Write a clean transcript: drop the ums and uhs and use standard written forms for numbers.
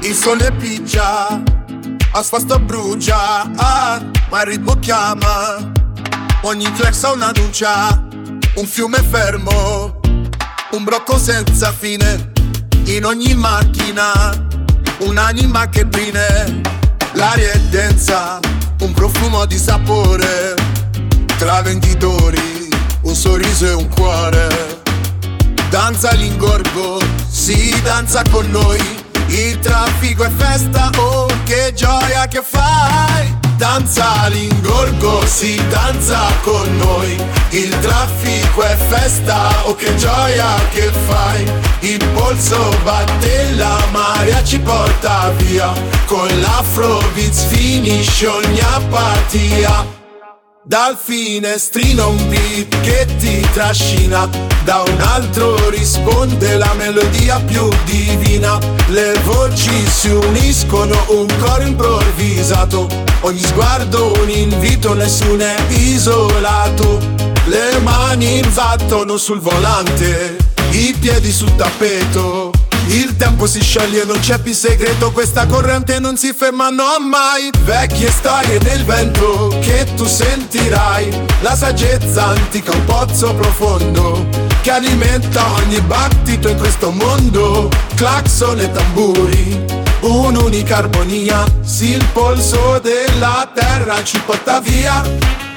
Il sole piccia, asfalto brucia, ma il ritmo chiama. Ogni flex ha un'annuncia, un fiume fermo, un blocco senza fine. In ogni macchina, un'anima che brine. L'aria è densa, un profumo di sapore. Tra venditori, un sorriso e un cuore. Danza l'ingorgo, si danza con noi. Il traffico è festa, oh che gioia che fai. Danza l'ingorgo, si danza con noi. Il traffico è festa, oh che gioia che fai. Il polso batte, la marea ci porta via. Con l'Afrobeats finisce ogni apatia. Dal finestrino un beat che ti trascina, da un altro risponde la melodia più divina. Le voci si uniscono, un coro improvvisato. Ogni sguardo un invito, nessuno è isolato. Le mani invattono sul volante, i piedi sul tappeto. Il tempo si scioglie, non c'è più segreto. Questa corrente non si ferma no mai. Vecchie storie del vento che tu sentirai. La saggezza antica, un pozzo profondo che alimenta ogni battito in questo mondo. Clacson e tamburi, un'unica armonia. Sì, il polso della terra ci porta via.